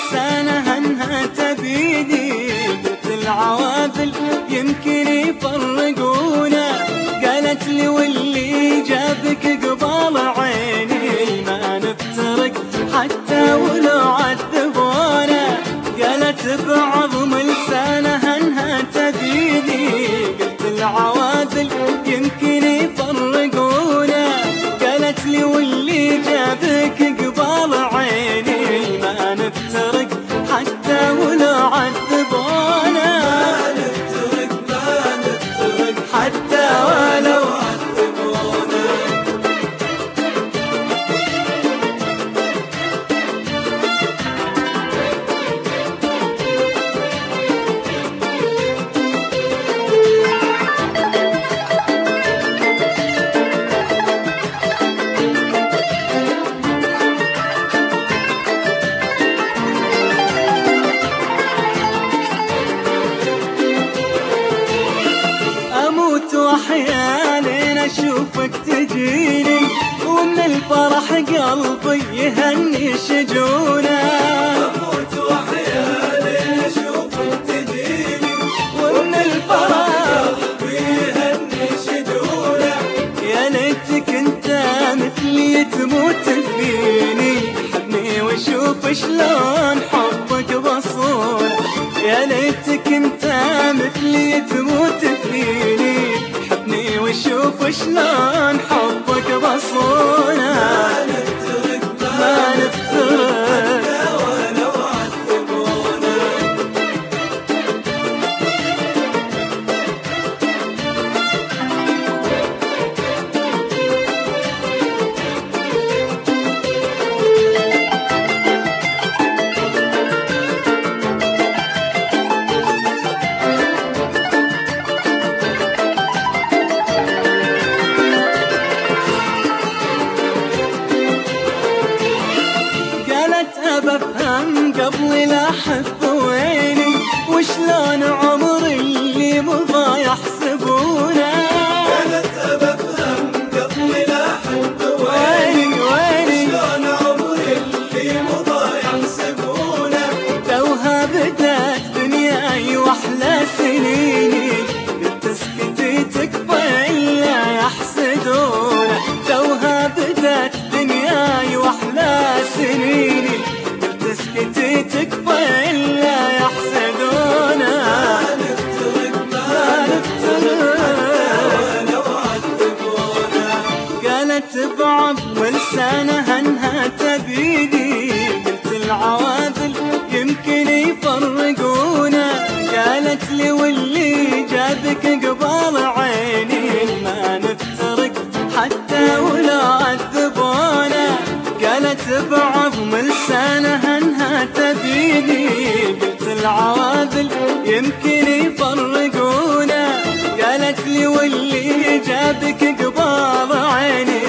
ولسانها انها تبيني. قلت العواذل يمكن يفرقونا، قالت لي واللي جابك قبال عيني ما نفترق حتى ولو عذبونا. قالت بعظم لسانها انها تبيني. قلت العواذل يمكن يفرقونا، قالت لي واللي جابك قبال عيني ما نفترق حتى ولو عذبونا. ما نفترق حتى ولو عذبونا. واحيانا اشوفك تجيني، ومن الفرح قلبي يهني شجونه. اموت واحيانا اشوفك تجيني، ومن الفرح قلبي يهني شجونه. يا ليتك انت مثلي تموت فيني، حبني واشوف شلون حبك بصونه. يا ليتك انت مثلي تموت فيني، وشوف شلون حبك بصونا. ما نفترق حتى ولو عذبونا. بفهم قبل لا احب ويني، وشلون عمر اللي مضى يحسبونه. كانت بفهم قبل لا احب ويني، وشلون عمر اللي مضى يحسبونه. توها بدات دنياي واحلى سنيني، قلت اسكتي تكفى الا يحسدونه. توها بدات دنياي واحلى سنيني، اسكتي تكفى إلا يحسدونا. ما نفترق ولو عذبونا. قالت بعظم لسانها انها تبيني. قلت العواذل يمكن يفرقونا، قالت لي واللي جابك قبال عيني ما نفترق حتى ولو عذبونا. قالت بعظم لسانها انها تبيني. قلت العواذل يمكن يفرقونا، قالت لي واللي جابك قبال عيني